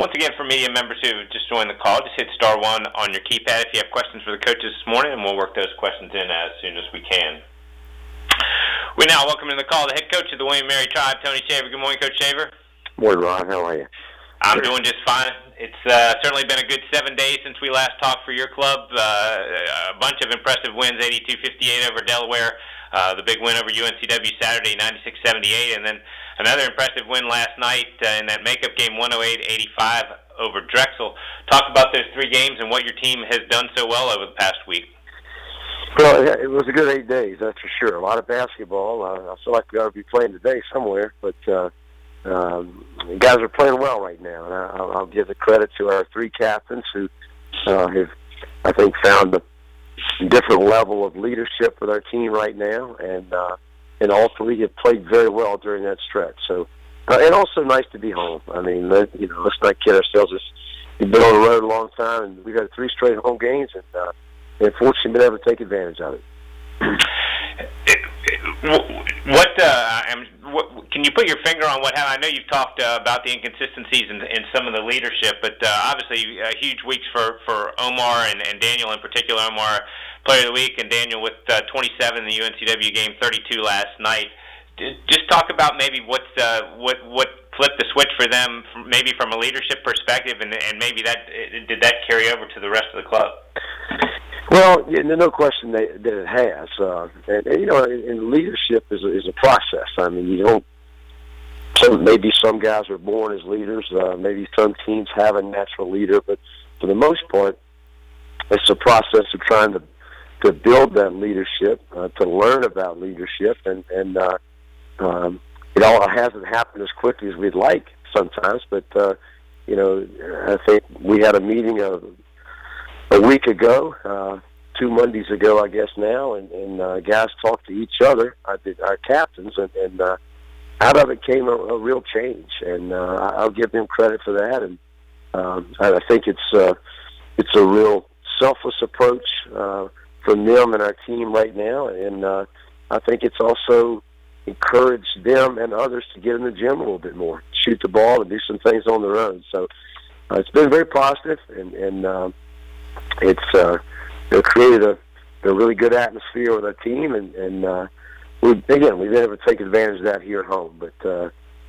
Once again, for media members who just joined the call, just hit star one on your keypad if you have questions for the coaches this morning, and we'll work those questions in as soon as we can. We now welcome to the call the head coach of the William & Mary Tribe, Tony Shaver. Good morning, Coach Shaver. Morning, Ron. How are you? I'm doing just fine. It's certainly been a good 7 days since we last talked for your club. A bunch of impressive wins, 82-58 over Delaware, the big win over UNCW Saturday, 96-78, and then another impressive win last night in that makeup game, 108-85 over Drexel. Talk about those 3 games and what your team has done so well over the past week. Well, it was a good 8 days, that's for sure. A lot of basketball. I feel like we ought to be playing today somewhere, but the guys are playing well right now, and I'll give the credit to our 3 captains who have, I think, found a different level of leadership with our team right now, and all 3 have played very well during that stretch. So, and also nice to be home. I mean, let's not kid ourselves. We've been on the road a long time, and we've had 3 straight home games, and fortunately been able to take advantage of it. Can you put your finger on what happened? I know you've talked about the inconsistencies in some of the leadership, but obviously huge weeks for Omar and Daniel in particular. Omar, Player of the Week, and Daniel with 27 in the UNCW game, 32 last night. Just talk about maybe what flipped the switch for them, maybe from a leadership perspective, and maybe did that carry over to the rest of the club? Well, no question that it has. And leadership is a process. I mean, you don't. Maybe some guys are born as leaders. Maybe some teams have a natural leader, but for the most part, it's a process of trying to build that leadership, to learn about leadership, and it all hasn't happened as quickly as we'd like sometimes. But I think we had a meeting a week ago, 2 Mondays ago, I guess now, and guys talked to each other, our captains, and out of it came a real change, and I'll give them credit for that. And I think it's a real selfless approach from them and our team right now, and I think it's also encouraged them and others to get in the gym a little bit more, shoot the ball, and do some things on their own. So it's been very positive, and it's created a really good atmosphere with our team, and we've been able to take advantage of that here at home. But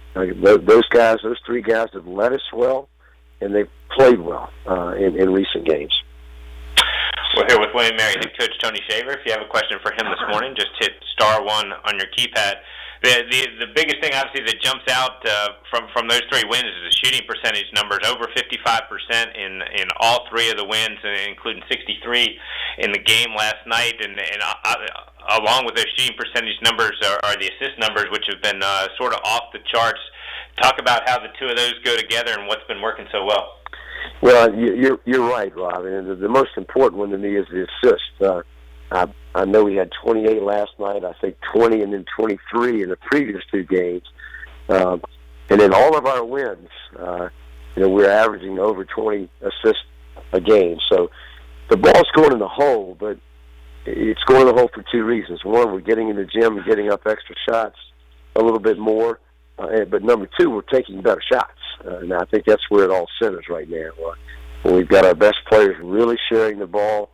those 3 guys have led us well, and they've played well in recent games. We're here with William & Mary head coach Tony Shaver. If you have a question for him this morning, just hit star 1 on your keypad. The biggest thing, obviously, that jumps out from those 3 wins is the shooting percentage numbers, over 55% in all 3 of the wins, including 63 in the game last night. And along with those shooting percentage numbers are the assist numbers, which have been sort of off the charts. Talk about how the 2 of those go together and what's been working so well. Well, you're right, Rob. And the most important one to me is the assist. I know we had 28 last night. I think 20 and then 23 in the previous 2 games. And in all of our wins, we're averaging over 20 assists a game. So the ball's going in the hole, but it's going in the hole for 2 reasons. One, we're getting in the gym and getting up extra shots a little bit more. But number 2, we're taking better shots. And I think that's where it all centers right now. When we've got our best players really sharing the ball,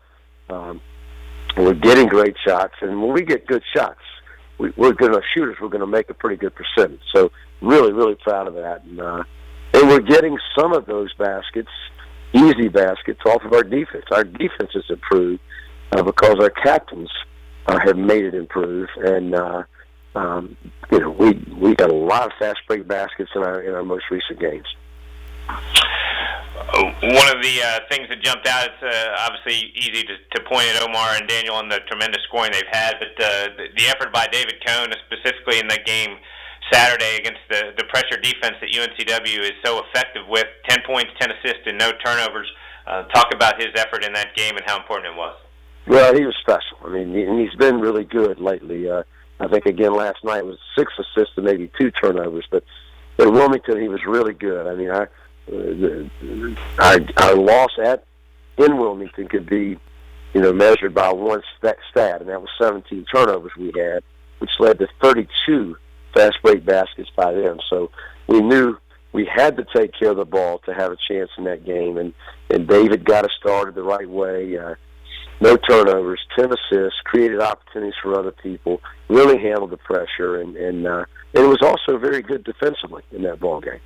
we're getting great shots. And when we get good shots, we're good enough shooters, we're going to make a pretty good percentage. So really, really proud of that. And we're getting some of those baskets, easy baskets, off of our defense. Our defense has improved because our captains have made it improve. And we got a lot of fast break baskets in our most recent games. One of the things that jumped out, it's obviously easy to point at Omar and Daniel and the tremendous scoring they've had, but the effort by David Cohn, specifically in that game Saturday against the pressure defense that UNCW is so effective with, 10 points, 10 assists, and no turnovers. Talk about his effort in that game and how important it was. Well, he was special. I mean, he's been really good lately. I think, again, last night was 6 assists and maybe 2 turnovers, but in Wilmington he was really good. I mean, our loss in Wilmington could be, measured by one stat, and that was 17 turnovers we had, which led to 32 fast break baskets by them. So we knew we had to take care of the ball to have a chance in that game, and David got us started the right way. No turnovers, 10 assists, created opportunities for other people, really handled the pressure, and it was also very good defensively in that ball game.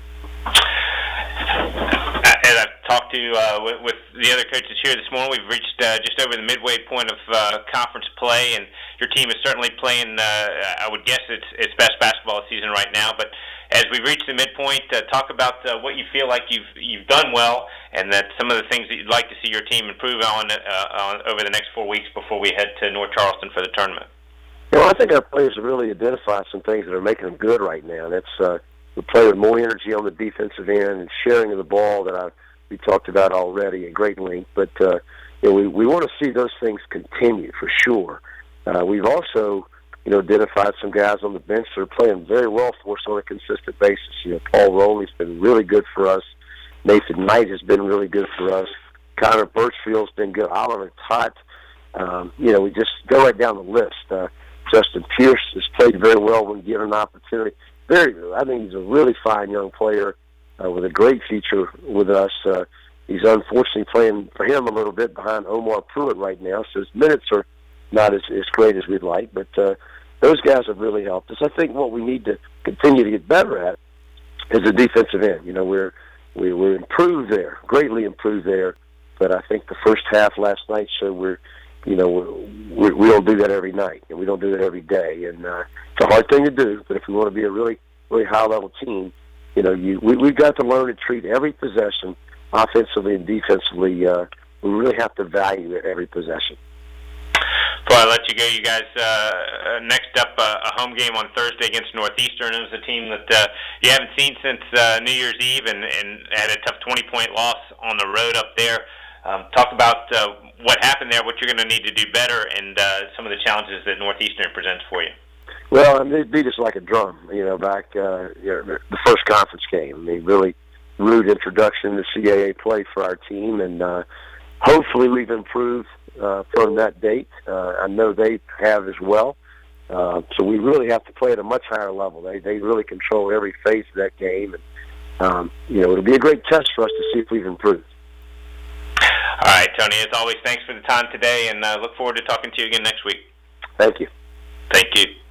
As I've talked to with the other coaches here this morning, we've reached just over the midway point of conference play, and your team is certainly playing, I would guess, its best basketball season right now. But as we reach the midpoint, talk about what you feel like you've done well, and that some of the things that you'd like to see your team improve on over the next 4 weeks before we head to North Charleston for the tournament. Well, I think our players have really identified some things that are making them good right now. That's we play with more energy on the defensive end and sharing of the ball that we talked about already at great length. But we want to see those things continue for sure. We've also identified some guys on the bench that are playing very well for us on a consistent basis. Paul Rowley's been really good for us. Nathan Knight has been really good for us. Connor Birchfield's been good. Oliver Tott. We just go right down the list. Justin Pierce has played very well when given an opportunity. I think he's a really fine young player with a great future with us. He's unfortunately playing for him a little bit behind Omar Pruitt right now, so his minutes are not as great as we'd like. But those guys have really helped us. I think what we need to continue to get better at is the defensive end. We're improved there, greatly improved there. But I think the first half last night showed we don't do that every night, and we don't do that every day. And it's a hard thing to do, but if we want to be a really, really high-level team, we've got to learn to treat every possession, offensively and defensively. We really have to value every possession. Before I let you go, you guys, next up, a home game on Thursday against Northeastern. It was a team that you haven't seen since New Year's Eve and had a tough 20-point loss on the road up there. Talk about what happened there, what you're going to need to do better, and some of the challenges that Northeastern presents for you. Well, they beat us like a drum, back the first conference game. Really rude introduction to CAA play for our team, and hopefully we've improved from that date. I know they have as well. So we really have to play at a much higher level. They really control every phase of that game, and it'll be a great test for us to see if we've improved. All right, Tony, as always, thanks for the time today, and look forward to talking to you again next week. Thank you. Thank you.